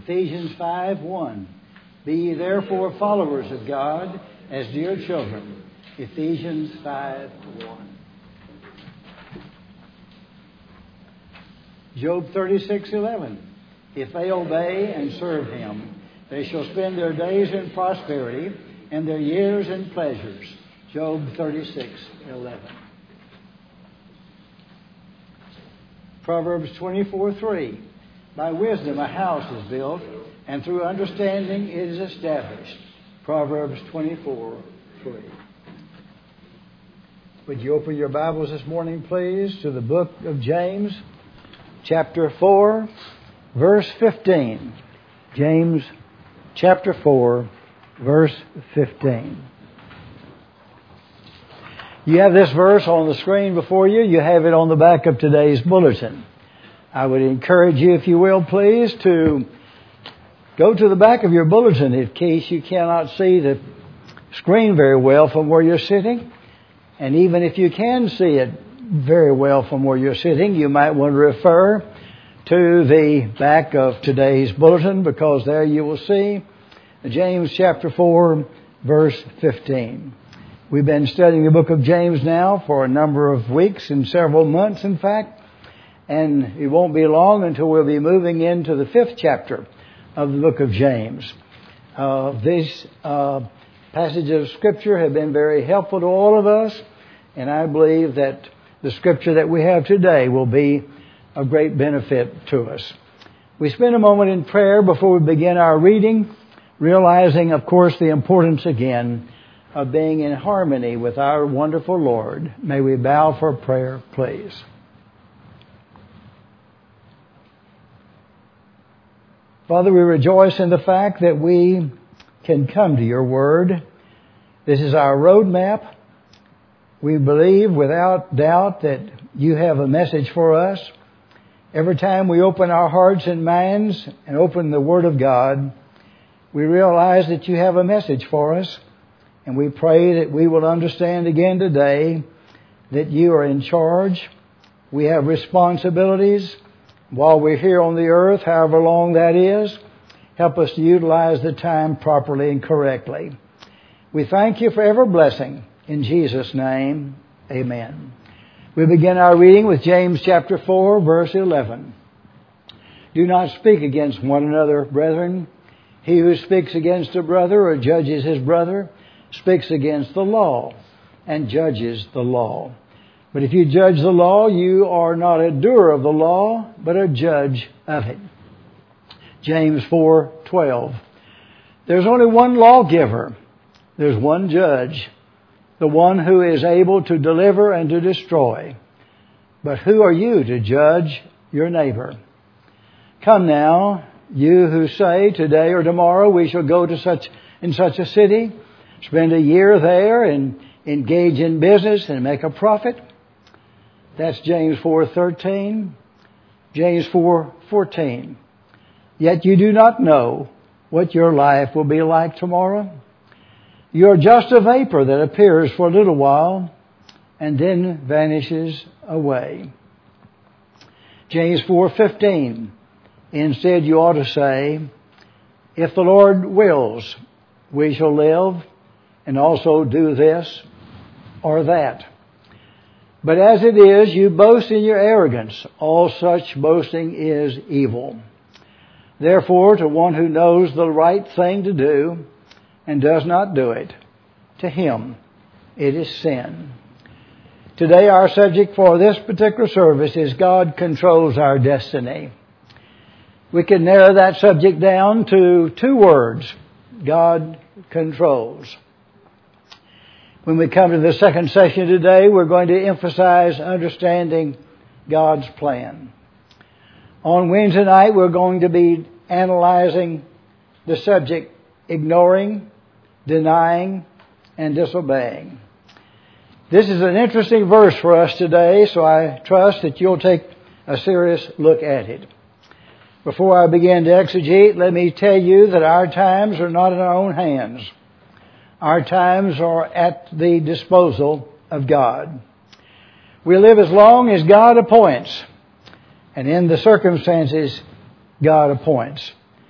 Ephesians 5:1. Be ye therefore followers of God as dear children. Ephesians 5:1. Job 36:11. If they obey and serve Him, they shall spend their days in prosperity and their years in pleasures. Job 36:11. Proverbs 24:3. By wisdom a house is built, and through understanding it is established. Proverbs 24:3. Would you open your Bibles this morning, please, to the book of James, chapter 4, verse 15. James, chapter 4, verse 15. You have this verse on the screen before you. You have it on the back of today's bulletin. I would encourage you, if you will, please, to go to the back of your bulletin in case you cannot see the screen very well from where you're sitting. And even if you can see it very well from where you're sitting, you might want to refer to the back of today's bulletin, because there you will see James chapter 4, verse 15. We've been studying the book of James now for a number of weeks and several months, in fact. And it won't be long until we'll be moving into the 5th chapter of the book of James. These passages of Scripture have been very helpful to all of us. And I believe that the Scripture that we have today will be of great benefit to us. We spend a moment in prayer before we begin our reading, realizing, of course, the importance again of being in harmony with our wonderful Lord. May we bow for prayer, please. Father, we rejoice in the fact that we can come to your word. This is our roadmap. We believe without doubt that you have a message for us. Every time we open our hearts and minds and open the Word of God, we realize that you have a message for us. And we pray that we will understand again today that you are in charge. We have responsibilities while we're here on the earth, however long that is. Help us to utilize the time properly and correctly. We thank you for every blessing. In Jesus' name, amen. We begin our reading with James chapter 4, verse 11. Do not speak against one another, brethren. He who speaks against a brother or judges his brother speaks against the law and judges the law. But if you judge the law, you are not a doer of the law, but a judge of it. James 4:12. There's only one lawgiver. There's one judge, the one who is able to deliver and to destroy. But who are you to judge your neighbor? Come now, you who say today or tomorrow we shall go to such a city, spend a year there and engage in business and make a profit. That's James 4:13. James 4:14. Yet you do not know what your life will be like tomorrow. You are just a vapor that appears for a little while and then vanishes away. James 4:15. Instead, you ought to say, if the Lord wills, we shall live and also do this or that. But as it is, you boast in your arrogance. All such boasting is evil. Therefore, to one who knows the right thing to do and does not do it, to him it is sin. Today our subject for this particular service is God controls our destiny. We can narrow that subject down to 2 words: God controls. When we come to the second session today, we're going to emphasize understanding God's plan. On Wednesday night, we're going to be analyzing the subject ignoring, denying, and disobeying. This is an interesting verse for us today, so I trust that you'll take a serious look at it. Before I begin to exegete, let me tell you that our times are not in our own hands. Our times are at the disposal of God. We live as long as God appoints, and in the circumstances God appoints.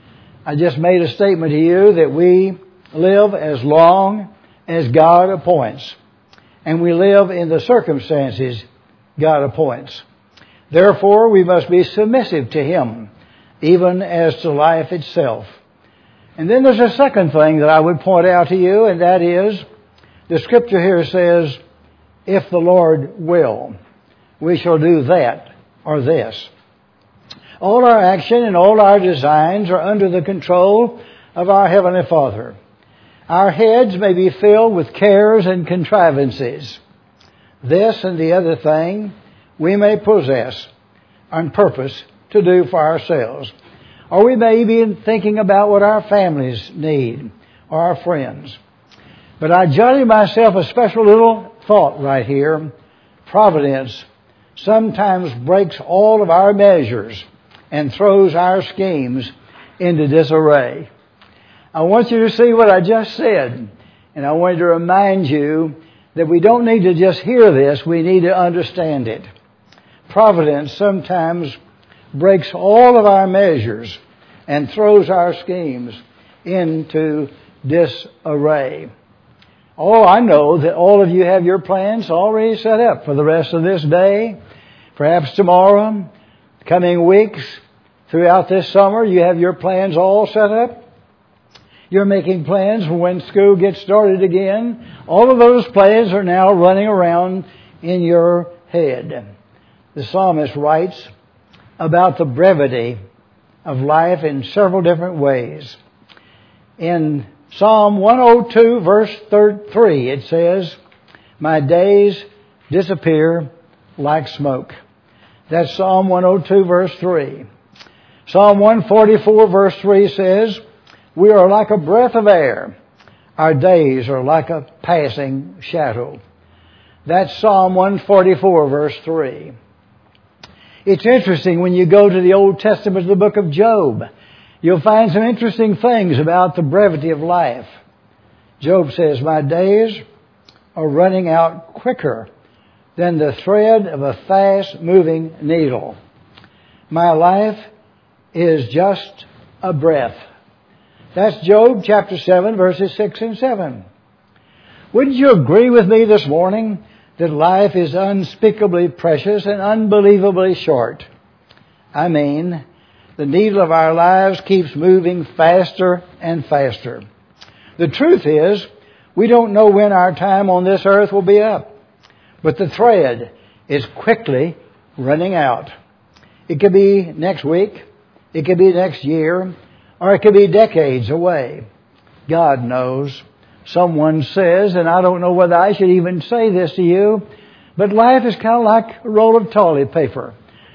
I just made a statement to you that we live as long as God appoints. And we live in the circumstances God appoints. Therefore, we must be submissive to Him, even as to life itself. And then there's a second thing that I would point out to you, and that is, the Scripture here says, if the Lord will, we shall do that or this. All our action and all our designs are under the control of our Heavenly Father. Our heads may be filled with cares and contrivances. This and the other thing we may possess on purpose to do for ourselves. Or we may be thinking about what our families need or our friends. But I jotted myself a special little thought right here. Providence sometimes breaks all of our measures and throws our schemes into disarray. I want you to see what I just said. And I wanted to remind you that we don't need to just hear this, we need to understand it. Providence sometimes breaks all of our measures and throws our schemes into disarray. Oh, I know that all of you have your plans already set up for the rest of this day, perhaps tomorrow, coming weeks, throughout this summer. You have your plans all set up. You're making plans for when school gets started again. All of those plans are now running around in your head. The psalmist writes about the brevity of life in several different ways. In Psalm 102, verse 3, it says, my days disappear like smoke. That's Psalm 102, verse 3. Psalm 144, verse 3 says, we are like a breath of air. Our days are like a passing shadow. That's Psalm 144, verse 3. It's interesting when you go to the Old Testament, the book of Job, you'll find some interesting things about the brevity of life. Job says, my days are running out quicker than the thread of a fast-moving needle. My life is just a breath. That's Job chapter 7, verses 6 and 7. Wouldn't you agree with me this morning that life is unspeakably precious and unbelievably short? I mean, the needle of our lives keeps moving faster and faster. The truth is, we don't know when our time on this earth will be up. But the thread is quickly running out. It could be next week. It could be next year. Or it could be decades away. God knows. Someone says, and I don't know whether I should even say this to you, but life is kind of like a roll of toilet paper.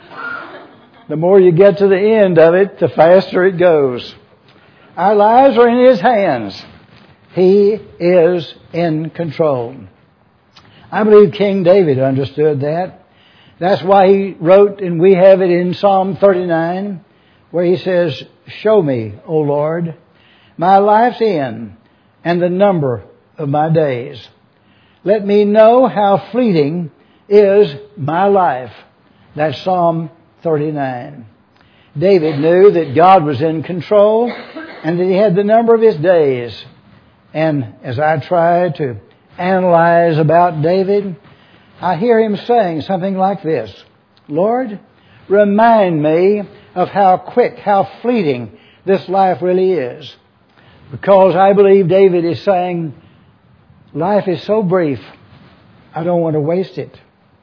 The more you get to the end of it, the faster it goes. Our lives are in His hands. He is in control. I believe King David understood that. That's why he wrote, and we have it in Psalm 39, where he says, show me, O Lord, my life's end and the number of my days. Let me know how fleeting is my life. That's Psalm 39. David knew that God was in control and that He had the number of his days. And as I try to analyze about David, I hear him saying something like this: Lord, remind me of how quick, how fleeting this life really is. Because I believe David is saying, life is so brief, I don't want to waste it.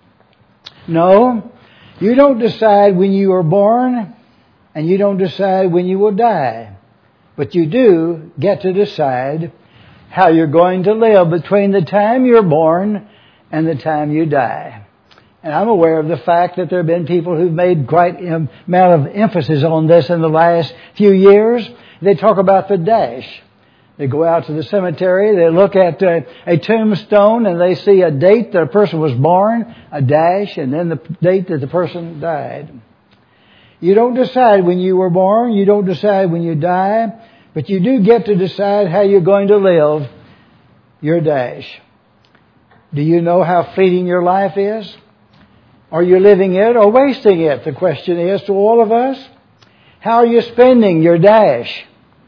No, you don't decide when you are born, and you don't decide when you will die. But you do get to decide how you're going to live between the time you're born and the time you die. And I'm aware of the fact that there have been people who've made quite an amount of emphasis on this in the last few years. They talk about the dash. They go out to the cemetery, they look at a tombstone, and they see a date that a person was born, a dash, and then the date that the person died. You don't decide when you were born, you don't decide when you die, but you do get to decide how you're going to live your dash. Do you know how fleeting your life is? Are you living it or wasting it? The question is to all of us. How are you spending your dash?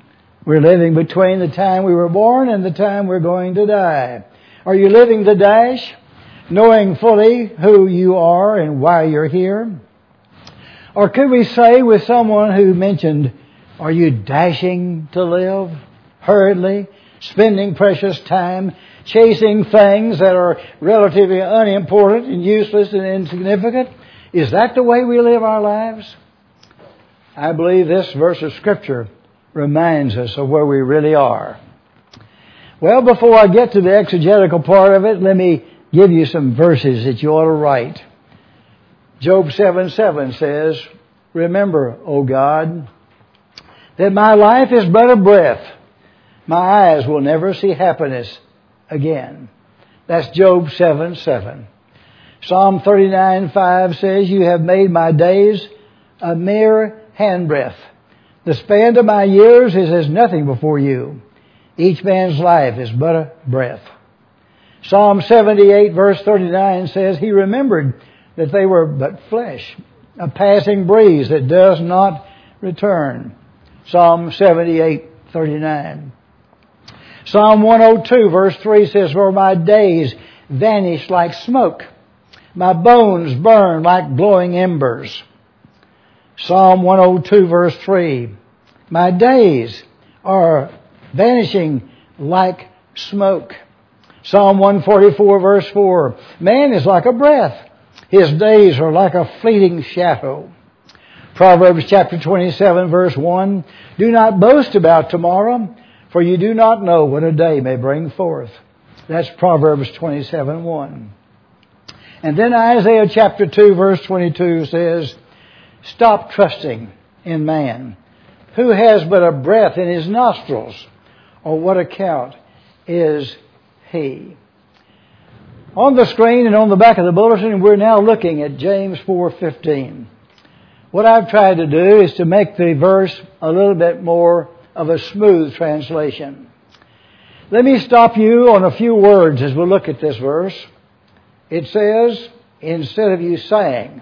We're living between the time we were born and the time we're going to die. Are you living the dash, knowing fully who you are and why you're here? Or could we say with someone who mentioned, are you dashing to live hurriedly, spending precious time, chasing things that are relatively unimportant and useless and insignificant? Is that the way we live our lives? I believe this verse of Scripture reminds us of where we really are. Well, before I get to the exegetical part of it, let me give you some verses that you ought to write. Job 7:7 says, remember, O God, that my life is but a breath. My eyes will never see happiness again. That's Job 7:7. Psalm 39:5 says, you have made my days a mere handbreadth. The span of my years is as nothing before you. Each man's life is but a breath. Psalm 78 verse 39 says, he remembered that they were but flesh, a passing breeze that does not return. Psalm 78:39. Psalm 102 verse 3 says, for my days vanish like smoke. My bones burn like glowing embers. Psalm 102 verse 3. My days are vanishing like smoke. Psalm 144 verse 4. Man is like a breath. His days are like a fleeting shadow. Proverbs chapter 27 verse 1. Do not boast about tomorrow, for you do not know what a day may bring forth. That's Proverbs 27:1. And then Isaiah chapter 2 verse 22 says, stop trusting in man, who has but a breath in his nostrils, or what account is he? On the screen and on the back of the bulletin, we're now looking at James 4:15. What I've tried to do is to make the verse a little bit more of a smooth translation. Let me stop you on a few words as we look at this verse. It says, instead of you saying.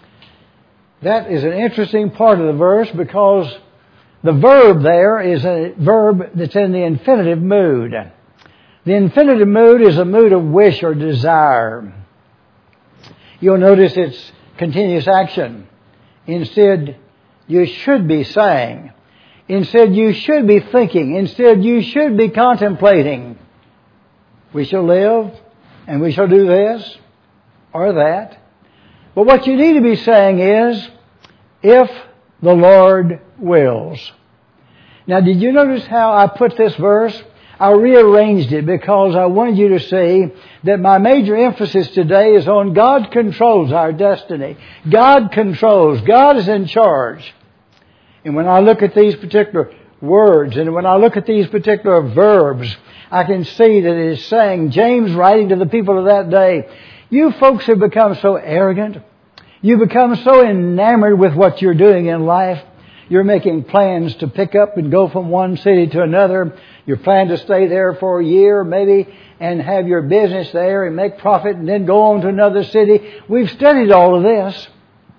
That is an interesting part of the verse because the verb there is a verb that's in the infinitive mood. The infinitive mood is a mood of wish or desire. You'll notice it's continuous action. Instead, you should be saying. Instead, you should be thinking. Instead, you should be contemplating. We shall live and we shall do this or that. But what you need to be saying is, if the Lord wills. Now, did you notice how I put this verse? I rearranged it because I wanted you to see that my major emphasis today is on God controls our destiny. God controls. God is in charge. And when I look at these particular words and when I look at these particular verbs, I can see that it is saying, James writing to the people of that day, you folks have become so arrogant. You become so enamored with what you're doing in life. You're making plans to pick up and go from one city to another. You plan to stay there for a year maybe and have your business there and make profit and then go on to another city. We've studied all of this.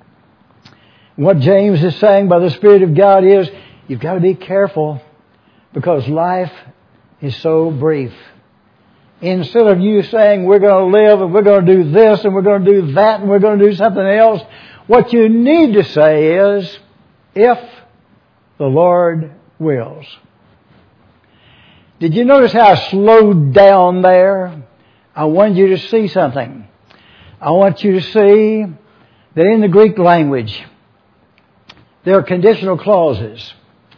What James is saying by the Spirit of God is you've got to be careful because life is so brief. Instead of you saying we're going to live and we're going to do this and we're going to do that and we're going to do something else, what you need to say is, if the Lord wills. Did you notice how I slowed down there? I wanted you to see something. I want you to see that in the Greek language, there are conditional clauses.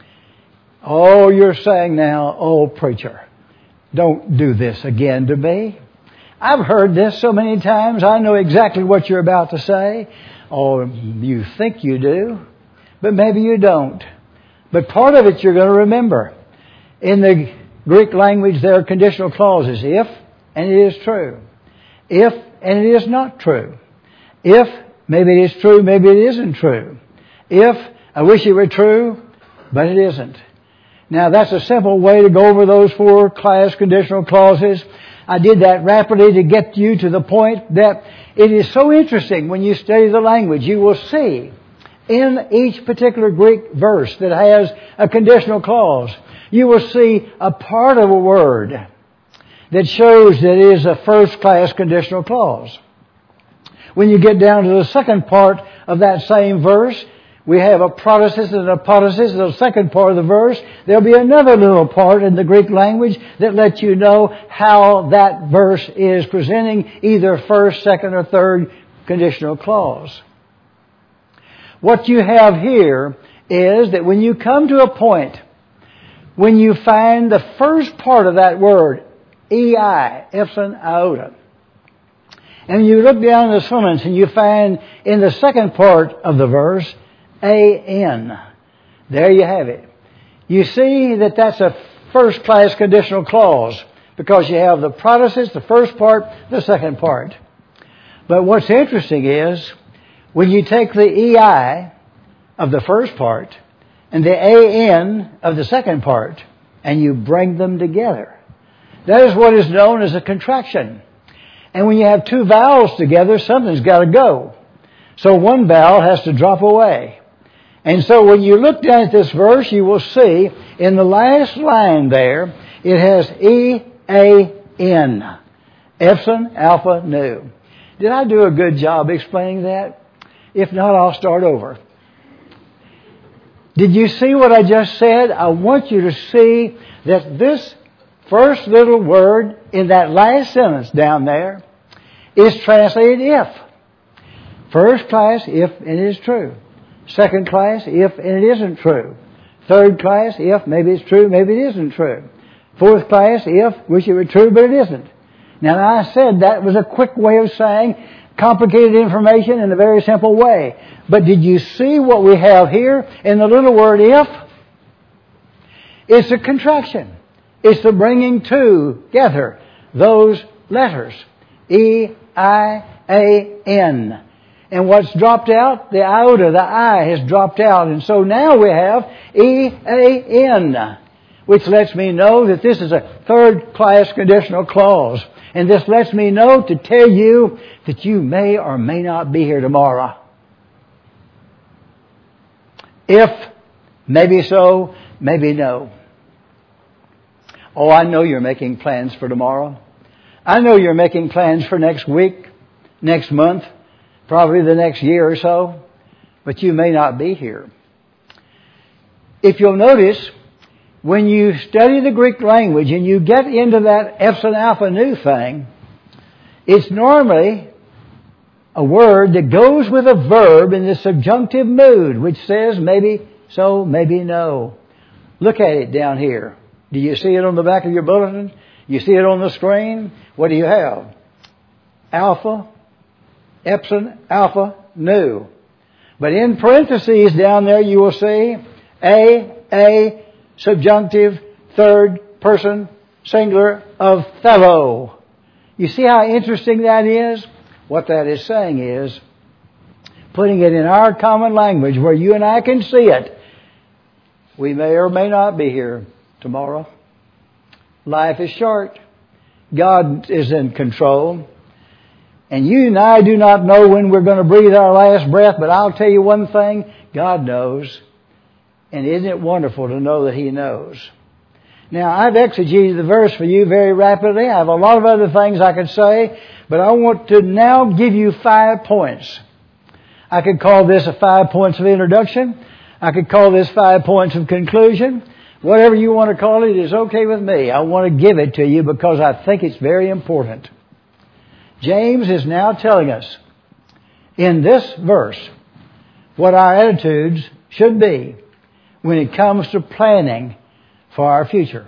Oh, you're saying now, oh, preacher, don't do this again to me. I've heard this so many times. I know exactly what you're about to say. Oh, you think you do, but maybe you don't. But part of it you're going to remember. In the Greek language, there are conditional clauses. If, and it is true. If, and it is not true. If, maybe it is true, maybe it isn't true. If, I wish it were true, but it isn't. Now, that's a simple way to go over those 4 class conditional clauses. I did that rapidly to get you to the point that it is so interesting when you study the language. You will see in each particular Greek verse that has a conditional clause, you will see a part of a word that shows that it is a first-class conditional clause. When you get down to the second part of that same verse, we have a protasis and a apodosis. The second part of the verse, there'll be another little part in the Greek language that lets you know how that verse is presenting either first, second, or third conditional clause. What you have here is that when you come to a point, when you find the first part of that word, ei, epsilon, iota, and you look down the sentence and you find in the second part of the verse, an. There you have it. You see that that's a first-class conditional clause because you have the protasis, the first part, the second part. But what's interesting is when you take the ei of the first part and the an of the second part and you bring them together, that is what is known as a contraction. And when you have two vowels together, something's got to go. So one vowel has to drop away. And so when you look down at this verse, you will see in the last line there, it has E-A-N. Epsilon, Alpha, Nu. Did I do a good job explaining that? If not, I'll start over. Did you see what I just said? I want you to see that this first little word in that last sentence down there is translated if. First class, if and it is true. Second class, if and it isn't true. Third class, if maybe it's true, maybe it isn't true. Fourth class, if, wish it were true, but it isn't. Now I said that was a quick way of saying complicated information in a very simple way. But did you see what we have here in the little word if? It's a contraction. It's the bringing together those letters. E-I-A-N. And what's dropped out? The iota, the I has dropped out. And so now we have E-A-N, which lets me know that this is a third-class conditional clause. And this lets me know to tell you that you may or may not be here tomorrow. If, maybe so, maybe no. Oh, I know you're making plans for tomorrow. I know you're making plans for next week, next month, probably the next year or so, but you may not be here. If you'll notice, when you study the Greek language and you get into that epsilon alpha nu thing, it's normally a word that goes with a verb in the subjunctive mood, which says maybe so, maybe no. Look at it down here. Do you see it on the back of your bulletin? You see it on the screen? What do you have? Alpha, epsilon, alpha, nu. But in parentheses down there you will see a, subjunctive, third person, singular of thelo. You see how interesting that is? What that is saying is, putting it in our common language where you and I can see it, we may or may not be here tomorrow. Life is short. God is in control. And you and I do not know when we're going to breathe our last breath, but I'll tell you one thing, God knows. And isn't it wonderful to know that He knows? Now, I've exegeted the verse for you very rapidly. I have a lot of other things I could say, but I want to now give you 5 points. I could call this 5 points of introduction. I could call this 5 points of conclusion. Whatever you want to call it is okay with me. I want to give it to you because I think it's very important. James is now telling us in this verse what our attitudes should be when it comes to planning for our future.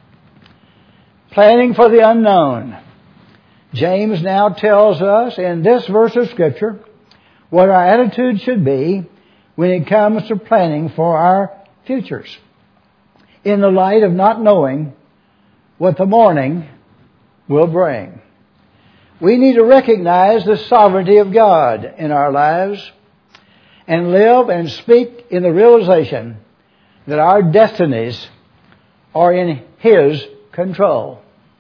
Planning for the unknown. James now tells us in this verse of Scripture what our attitude should be when it comes to planning for our futures, in the light of not knowing what the morning will bring. We need to recognize the sovereignty of God in our lives and live and speak in the realization that our destinies are in His control.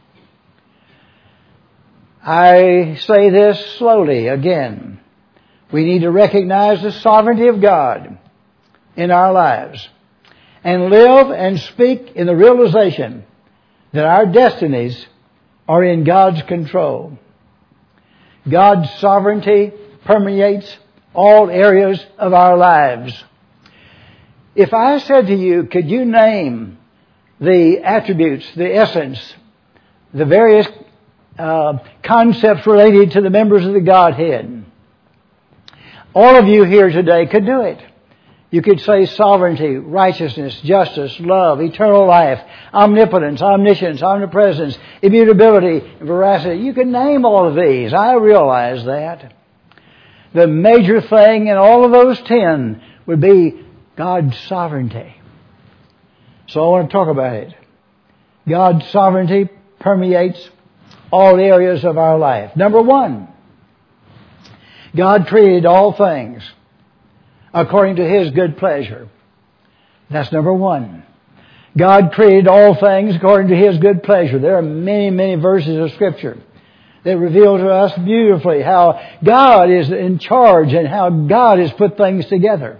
I say this slowly again. We need to recognize the sovereignty of God in our lives and live and speak in the realization that our destinies are in God's control. God's sovereignty permeates all areas of our lives. If I said to you, could you name the attributes, the essence, the various concepts related to the members of the Godhead, all of you here today could do it. You could say sovereignty, righteousness, justice, love, eternal life, omnipotence, omniscience, omnipresence, immutability, veracity. You could name all of these. I realize that. The major thing in all of those 10 would be God's sovereignty. So I want to talk about it. God's sovereignty permeates all areas of our life. Number one, God created all things according to His good pleasure. That's number one. God created all things according to His good pleasure. There are many, many verses of Scripture that reveal to us beautifully how God is in charge and how God has put things together.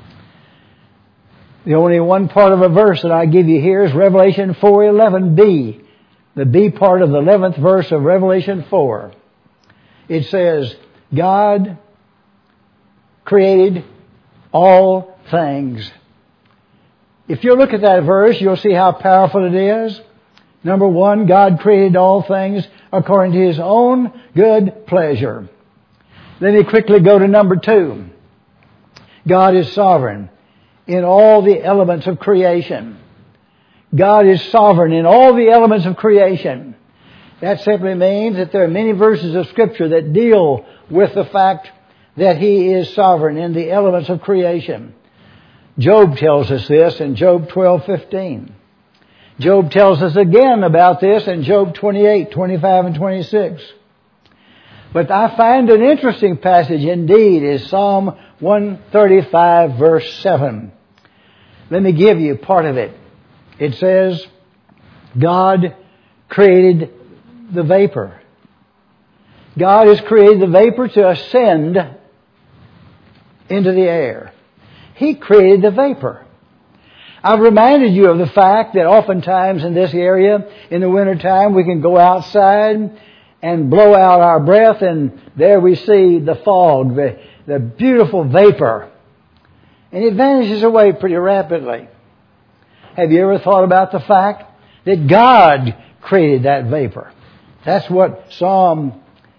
The only one part of a verse that I give you here is Revelation 4:11b. The B part of the 11th verse of Revelation 4. It says, God created all things. If you look at that verse, you'll see how powerful it is. Number one, God created all things according to His own good pleasure. Let me quickly go to number two. God is sovereign in all the elements of creation. God is sovereign in all the elements of creation. That simply means that there are many verses of Scripture that deal with the fact that He is sovereign in the elements of creation. Job tells us this in Job 12:15. Job tells us again about this in Job 28:25 and 26. But I find an interesting passage indeed is Psalm 135 verse 7. Let me give you part of it. It says, God created the vapor. God has created the vapor to ascend into the air. He created the vapor. I've reminded you of the fact that oftentimes in this area, in the wintertime, we can go outside and blow out our breath, and there we see the fog, the beautiful vapor. And it vanishes away pretty rapidly. Have you ever thought about the fact that God created that vapor? That's what Psalm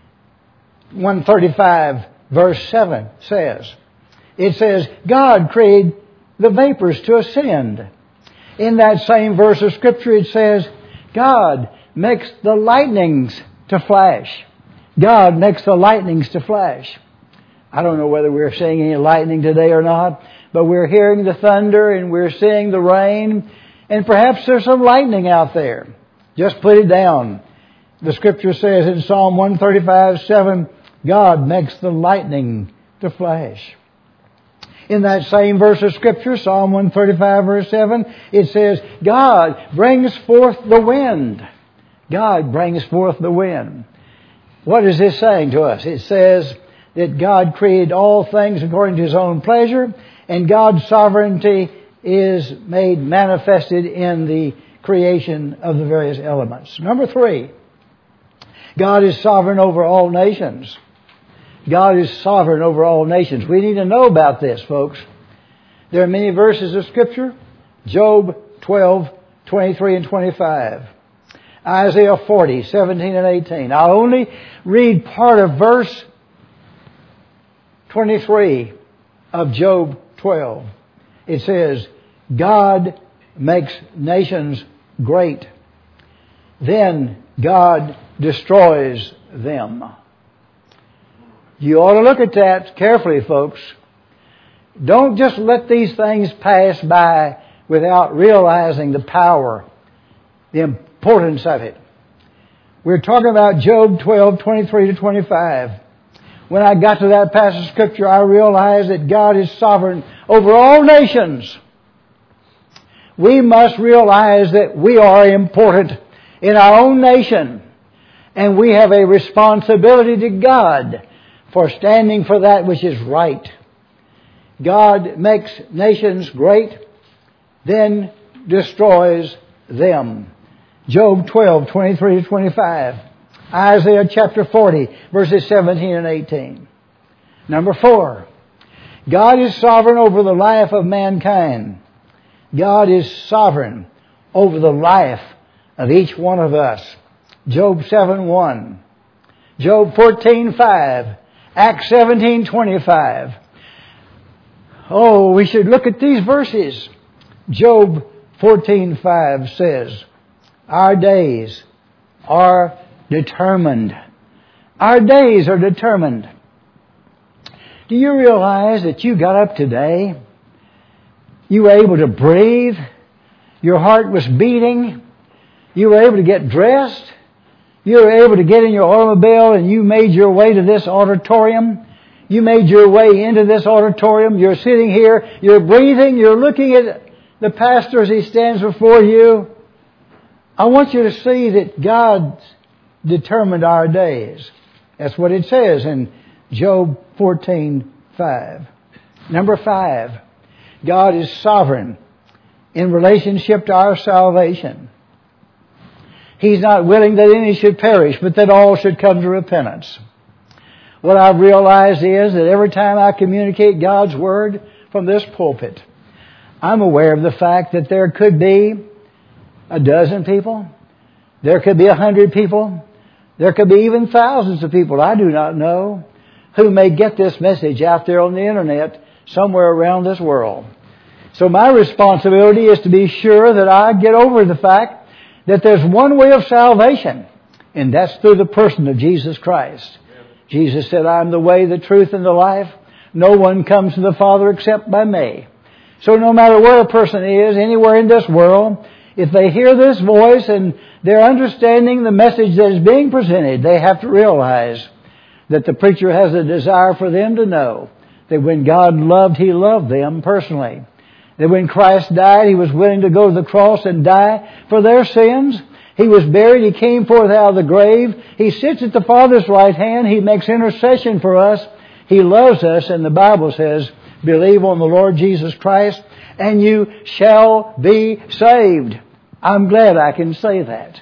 135 verse 7 says. It says, God created the vapors to ascend. In that same verse of Scripture it says, God makes the lightnings to flash. God makes the lightnings to flash. I don't know whether we're seeing any lightning today or not, but we're hearing the thunder and we're seeing the rain, and perhaps there's some lightning out there. Just put it down. The Scripture says in Psalm 135:7, God makes the lightning to flash. In that same verse of Scripture, Psalm 135 verse 7, it says, God brings forth the wind. God brings forth the wind. What is this saying to us? It says that God created all things according to His own pleasure, and God's sovereignty is made manifested in the creation of the various elements. Number three, God is sovereign over all nations. God is sovereign over all nations. We need to know about this, folks. There are many verses of Scripture. Job 12:23 and 25. Isaiah 40:17 and 18. I'll only read part of verse 23 of Job 12. It says, God makes nations great. Then God destroys them. You ought to look at that carefully, folks. Don't just let these things pass by without realizing the power, the importance of it. We're talking about Job 12:23 to 25. When I got to that passage of Scripture, I realized that God is sovereign over all nations. We must realize that we are important in our own nation, and we have a responsibility to God for standing for that which is right. God makes nations great. then destroys them. Job 12:23-25. Isaiah chapter 40, verses 17 and 18. Number 4, God is sovereign over the life of mankind. God is sovereign over the life of each one of us. Job 7:1. Job 14:5. Acts 17:25. Oh, we should look at these verses. Job 14:5 says, our days are determined. Our days are determined. Do you realize that you got up today? You were able to breathe. Your heart was beating. You were able to get dressed. You were able to get in your automobile and you made your way to this auditorium. You made your way into this auditorium. You're sitting here. You're breathing. You're looking at the pastor as he stands before you. I want you to see that God determined our days. That's what it says in Job 14:5. Number 5, God is sovereign in relationship to our salvation. He's not willing that any should perish, but that all should come to repentance. What I've realized is that every time I communicate God's Word from this pulpit, I'm aware of the fact that there could be a dozen people. There could be 100 people. There could be even thousands of people, I do not know, who may get this message out there on the internet somewhere around this world. So my responsibility is to be sure that I get over the fact that there's one way of salvation, and that's through the person of Jesus Christ. Jesus said, I'm the way, the truth, and the life. No one comes to the Father except by me. So no matter where a person is, anywhere in this world, if they hear this voice and they're understanding the message that is being presented, they have to realize that the preacher has a desire for them to know that when God loved, He loved them personally. That when Christ died, He was willing to go to the cross and die for their sins. He was buried. He came forth out of the grave. He sits at the Father's right hand. He makes intercession for us. He loves us. And the Bible says, believe on the Lord Jesus Christ and you shall be saved. I'm glad I can say that.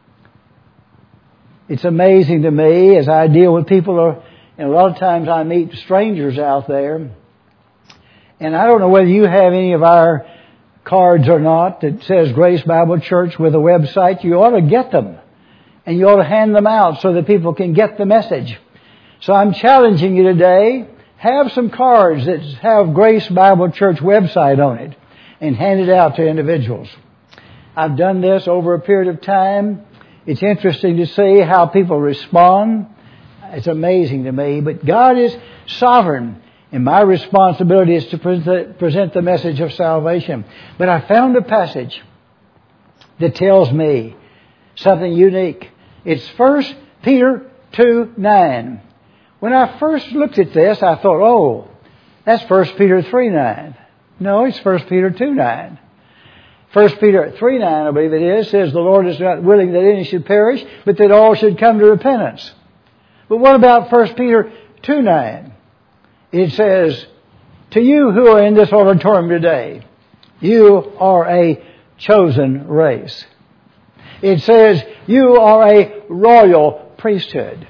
It's amazing to me as I deal with people, and a lot of times I meet strangers out there. And I don't know whether you have any of our cards or not that says Grace Bible Church with a website. You ought to get them. And you ought to hand them out so that people can get the message. So I'm challenging you today, have some cards that have Grace Bible Church website on it and hand it out to individuals. I've done this over a period of time. It's interesting to see how people respond. It's amazing to me. But God is sovereign. And my responsibility is to present the message of salvation. But I found a passage that tells me something unique. It's 1 Peter 2:9. When I first looked at this, I thought, oh, that's 1 Peter 3:9. No, it's 1 Peter 2:9. 1 Peter 3:9, I believe it is, says the Lord is not willing that any should perish, but that all should come to repentance. But what about 1 Peter 2:9? It says, to you who are in this auditorium today, you are a chosen race. It says, you are a royal priesthood.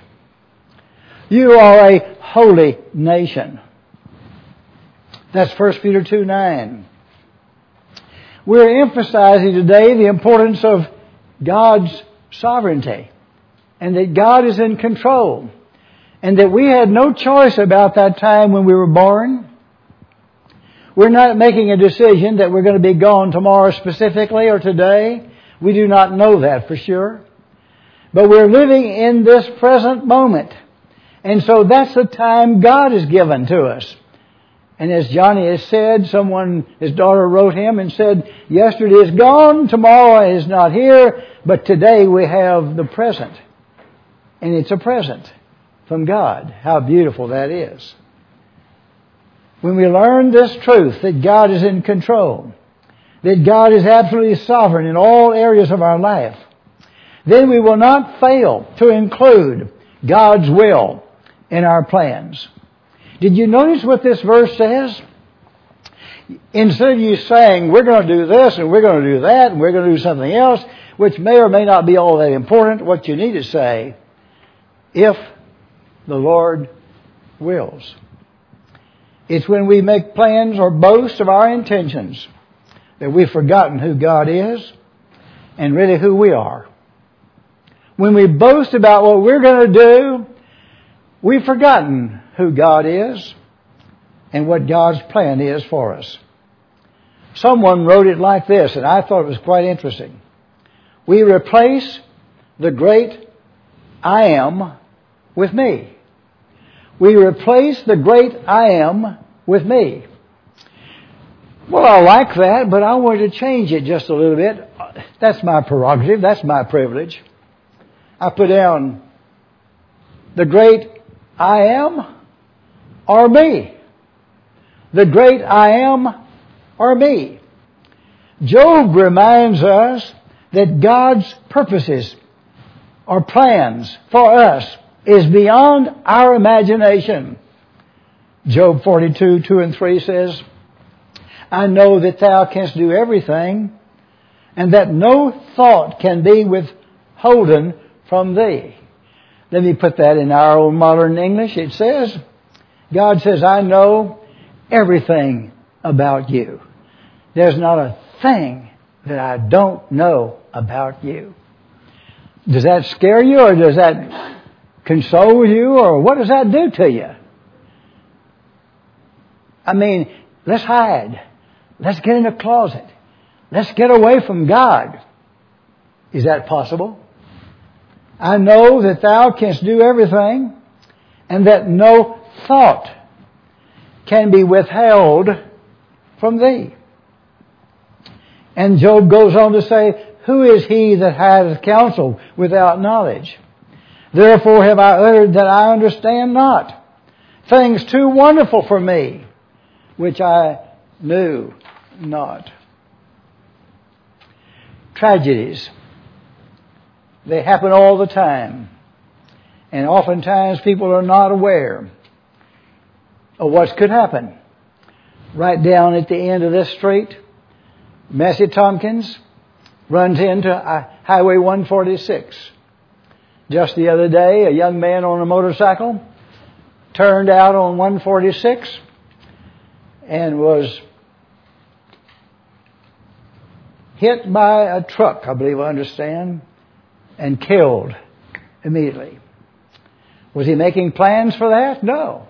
You are a holy nation. That's 1 Peter 2:9. We're emphasizing today the importance of God's sovereignty and that God is in control and that we had no choice about that time when we were born. We're not making a decision that we're going to be gone tomorrow specifically or today. We do not know that for sure. But we're living in this present moment. And so that's the time God has given to us. And as Johnny has said, his daughter wrote him and said, yesterday is gone, tomorrow is not here, but today we have the present. And it's a present from God. How beautiful that is. When we learn this truth, that God is in control, that God is absolutely sovereign in all areas of our life, then we will not fail to include God's will in our plans. Did you notice what this verse says? instead of you saying, we're going to do this and we're going to do that and we're going to do something else, which may or may not be all that important, what you need to say, if the Lord wills. It's when we make plans or boast of our intentions that we've forgotten who God is and really who we are. When we boast about what we're going to do, we've forgotten who God is and what God's plan is for us. Someone wrote it like this, and I thought it was quite interesting. We replace the great I am with me. We replace the great I am with me. Well, I like that, but I want to change it just a little bit. That's my prerogative. That's my privilege. I put down the great I am or me. The great I am or me. Job reminds us that God's purposes or plans for us is beyond our imagination. Job 42, 2 and 3 says, I know that thou canst do everything, and that no thought can be withholden from thee. Let me put that in our old modern English. It says, God says, I know everything about you. There's not a thing that I don't know about you. Does that scare you, or does that console you, or what does that do to you? I mean, let's hide. Let's get in a closet. Let's get away from God. Is that possible? I know that thou canst do everything, and that no thought can be withheld from thee. And Job goes on to say, who is he that hath counsel without knowledge? Therefore have I uttered that I understand not. Things too wonderful for me, which I knew not. Tragedies. They happen all the time. And oftentimes people are not aware of what could happen. Right down at the end of this street, Massey Tompkins runs into Highway 146. Just the other day, a young man on a motorcycle turned out on 146 and was hit by a truck, I believe I understand, and killed immediately. Was he making plans for that? No.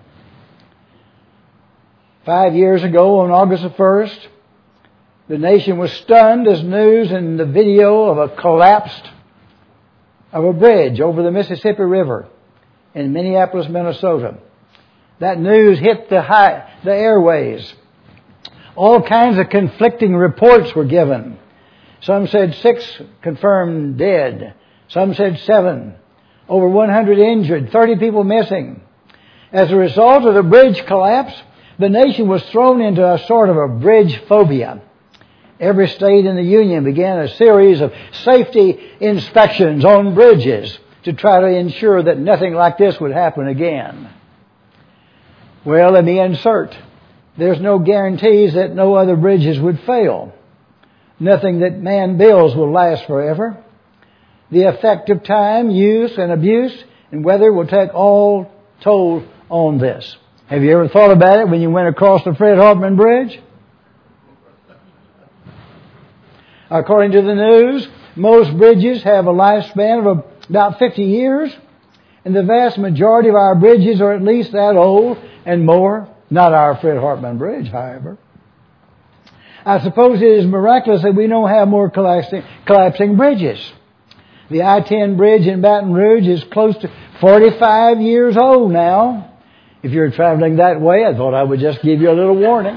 5 years ago, on August the 1st, the nation was stunned as news in the video of a collapse of a bridge over the Mississippi River in Minneapolis, Minnesota. That news hit the airways. All kinds of conflicting reports were given. Some said 6 confirmed dead. Some said 7. Over 100 injured. 30 people missing. As a result of the bridge collapse, the nation was thrown into a sort of a bridge phobia. Every state in the Union began a series of safety inspections on bridges to try to ensure that nothing like this would happen again. Well, let me insert. There's no guarantees that no other bridges would fail. Nothing that man builds will last forever. The effect of time, use, and abuse and weather will take all toll on this. Have you ever thought about it when you went across the Fred Hartman Bridge? According to the news, most bridges have a lifespan of about 50 years, and the vast majority of our bridges are at least that old and more. Not our Fred Hartman Bridge, however. I suppose it is miraculous that we don't have more collapsing bridges. The I-10 bridge in Baton Rouge is close to 45 years old now. If you're traveling that way, I thought I would just give you a little warning.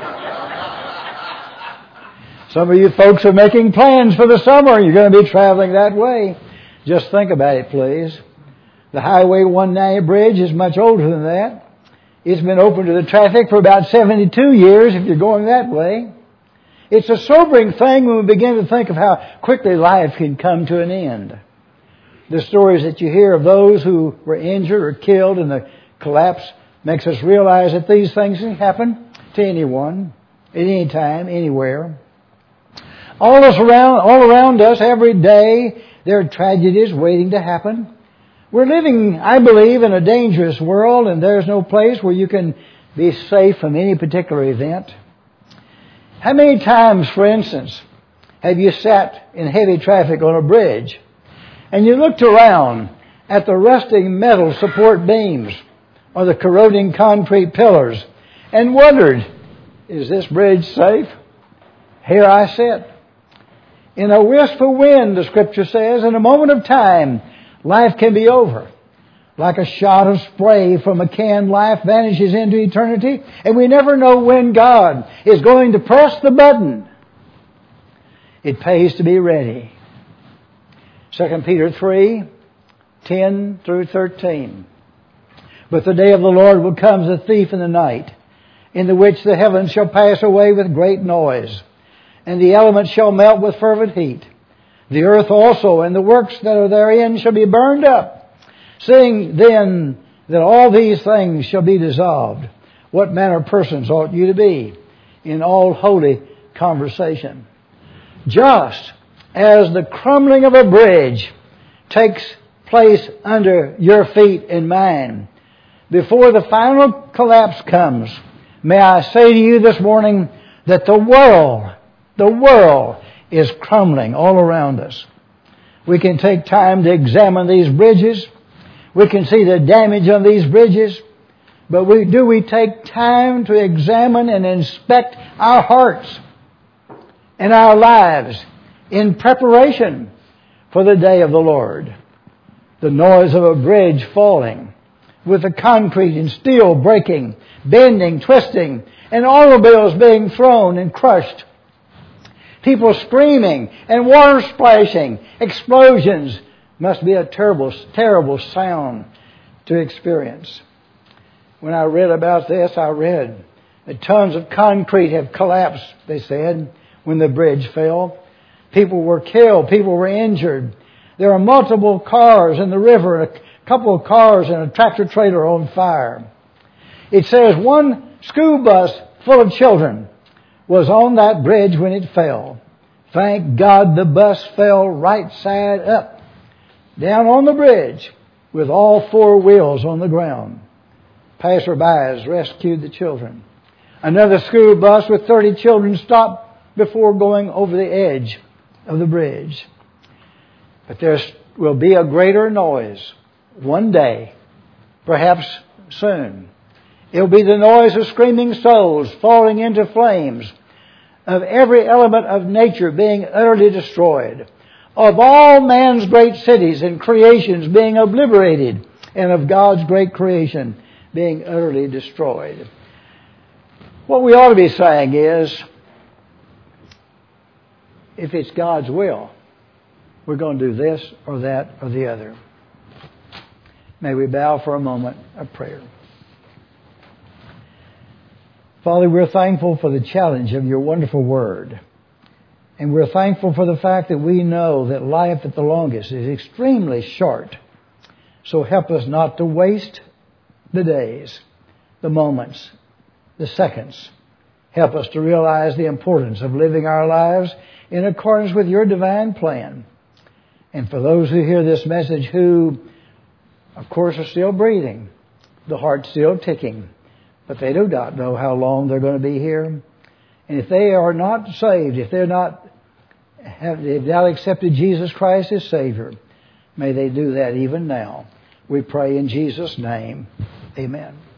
Some of you folks are making plans for the summer. You're going to be traveling that way. Just think about it, please. The Highway 190 bridge is much older than that. It's been open to the traffic for about 72 years if you're going that way. It's a sobering thing when we begin to think of how quickly life can come to an end. The stories that you hear of those who were injured or killed in the collapse makes us realize that these things can happen to anyone. at any time, anywhere. All around us, every day, there are tragedies waiting to happen. We're living, I believe, in a dangerous world, and there's no place where you can be safe from any particular event. How many times, for instance, have you sat in heavy traffic on a bridge and you looked around at the rusting metal support beams or the corroding concrete pillars and wondered, is this bridge safe? Here I sit. In a wisp of wind, the Scripture says, in a moment of time, life can be over. Like a shot of spray from a can, life vanishes into eternity, and we never know when God is going to press the button. It pays to be ready. 2 Peter 3:10 through 13. But the day of the Lord will come as a thief in the night, in the which the heavens shall pass away with great noise, and the elements shall melt with fervent heat. The earth also and the works that are therein shall be burned up. Seeing then that all these things shall be dissolved, what manner of persons ought you to be in all holy conversation? Just as the crumbling of a bridge takes place under your feet and mine, before the final collapse comes, may I say to you this morning that the world is crumbling all around us. We can take time to examine these bridges. We can see the damage on these bridges. But do we take time to examine and inspect our hearts and our lives in preparation for the day of the Lord? The noise of a bridge falling, with the concrete and steel breaking, bending, twisting, and automobiles being thrown and crushed. People screaming and water splashing, explosions must be a terrible, terrible sound to experience. When I read about this, I read that tons of concrete have collapsed, they said, when the bridge fell. People were killed. People were injured. There are multiple cars in the river, and a couple of cars and a tractor trailer on fire. It says one school bus full of children was on that bridge when it fell. Thank God the bus fell right side up, down on the bridge, with all four wheels on the ground. Passerbys rescued the children. Another school bus with 30 children stopped before going over the edge of the bridge. But there will be a greater noise one day, perhaps soon. It will be the noise of screaming souls falling into flames, of every element of nature being utterly destroyed, of all man's great cities and creations being obliterated, and of God's great creation being utterly destroyed. What we ought to be saying is, if it's God's will, we're going to do this or that or the other. May we bow for a moment of prayer. Father, we're thankful for the challenge of your wonderful word. And we're thankful for the fact that we know that life at the longest is extremely short. So help us not to waste the days, the moments, the seconds. Help us to realize the importance of living our lives in accordance with your divine plan. And for those who hear this message who, of course, are still breathing, the heart's still ticking, but they do not know how long they're going to be here. And if they are not saved, if they've not accepted Jesus Christ as Savior, may they do that even now. We pray in Jesus' name. Amen.